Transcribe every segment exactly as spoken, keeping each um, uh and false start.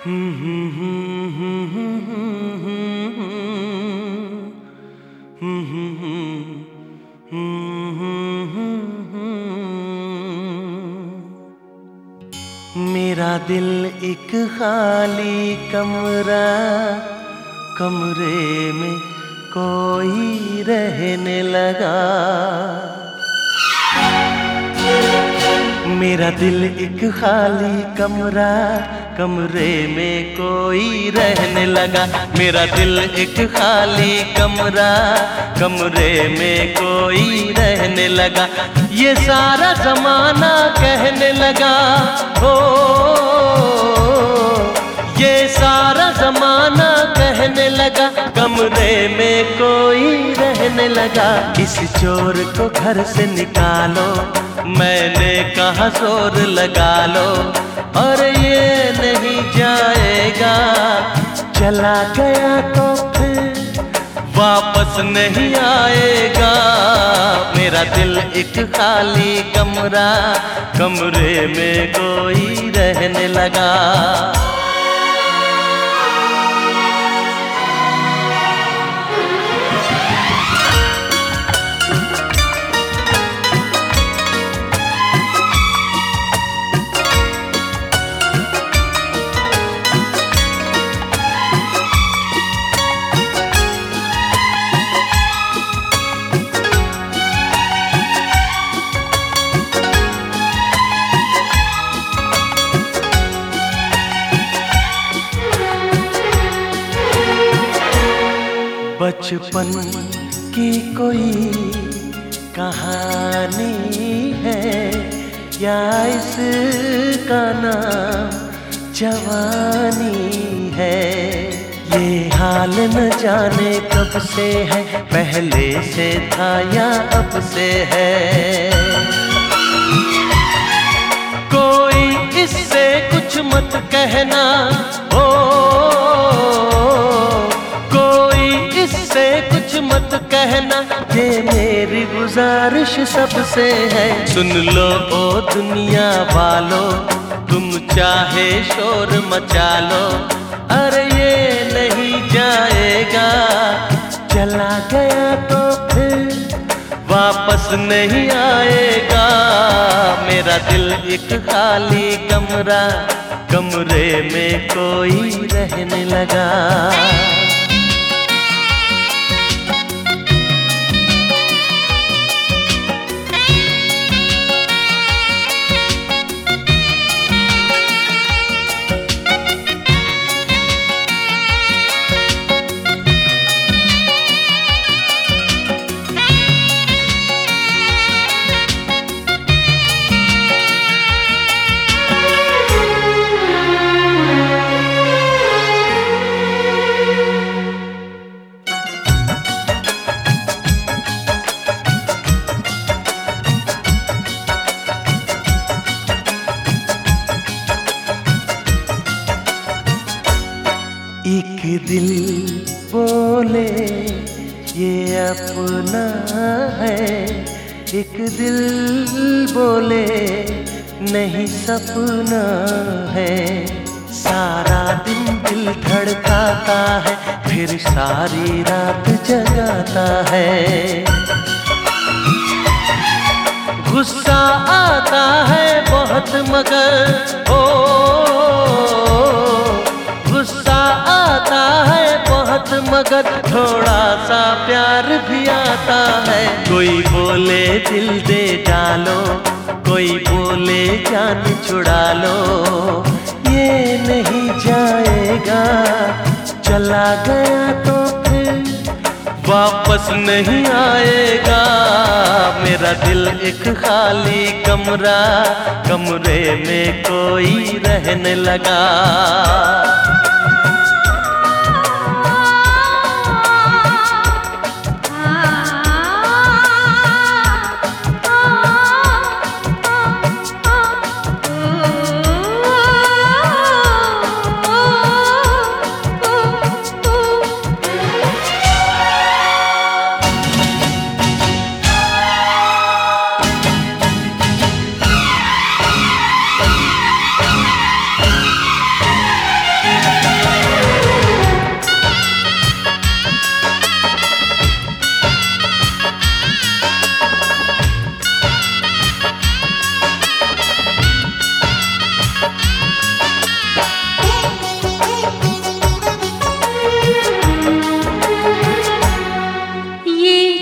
मेरा दिल एक खाली कमरा, कमरे में कोई रहने लगा। मेरा दिल एक खाली कमरा, कमरे में कोई रहने लगा। मेरा दिल एक खाली कमरा, कमरे में कोई रहने लगा। ये सारा जमाना कहने लगा, हो ये सारा जमाना कहने लगा, कमरे में कोई रहने लगा। इस चोर को घर से निकालो, मैंने कहा जोर लगा लो, और ये नहीं जाएगा। चला गया तो फिर वापस नहीं आएगा। मेरा दिल एक खाली कमरा, कमरे में कोई रहने लगा। बचपन की कोई कहानी है, या इसका नाम जवानी है। ये हाल न जाने कब से है, पहले से था या अब से है। कोई इससे कुछ मत कहना, ओ इससे कुछ मत कहना, ये मेरी गुजारिश सबसे है। सुन लो ओ दुनिया वालों, तुम चाहे शोर मचा लो, अरे ये नहीं जाएगा। चला गया तो फिर वापस नहीं आएगा। मेरा दिल एक खाली कमरा, कमरे में कोई रहने लगा। एक दिल बोले ये अपना है, एक दिल बोले नहीं सपना है। सारा दिन दिल धड़काता है, फिर सारी रात जगाता है। गुस्सा आता है बहुत मगर ओ गुस्सा आता है बहुत मगर थोड़ा सा प्यार भी आता है। कोई बोले दिल दे डालो, कोई बोले जान छुड़ा लो, ये नहीं जाएगा। चला गया तो फिर वापस नहीं आएगा। मेरा दिल एक खाली कमरा, कमरे में कोई रहने लगा।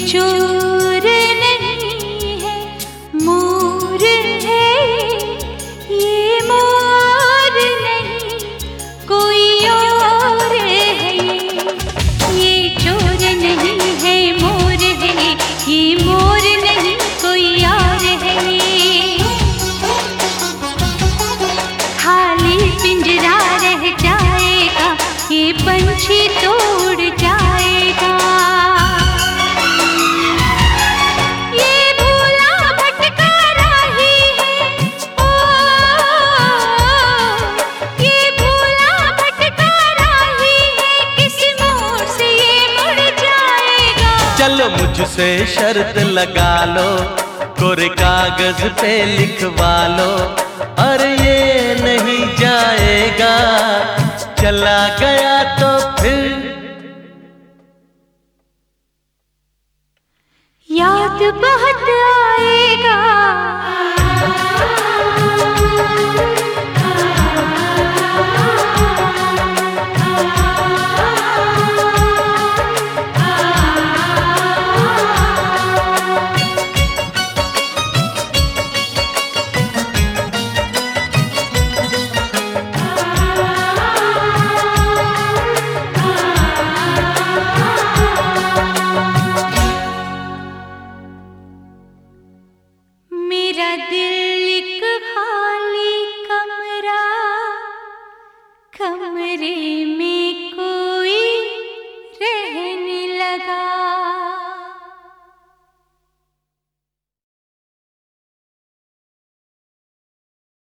चोर नहीं है, मोर है, ये मोर नहीं कोई और है। ये चोर नहीं है, मोर है, ये मोर नहीं कोई और है। खाली पिंजरा रह जाएगा, ये पंछी तोड़ जाएगा। ये भूला भटका राही है, ओ, ये भूला भटका राही है, किसी मोड़ से ये मुड़ जाएगा। चलो मुझसे शर्त लगा लो, कोरे कागज पे लिखवा लो, और ये नहीं जाएगा, चला गया तो फिर याद बहुत आएगा। मेरा दिल एक खाली कमरा, कमरे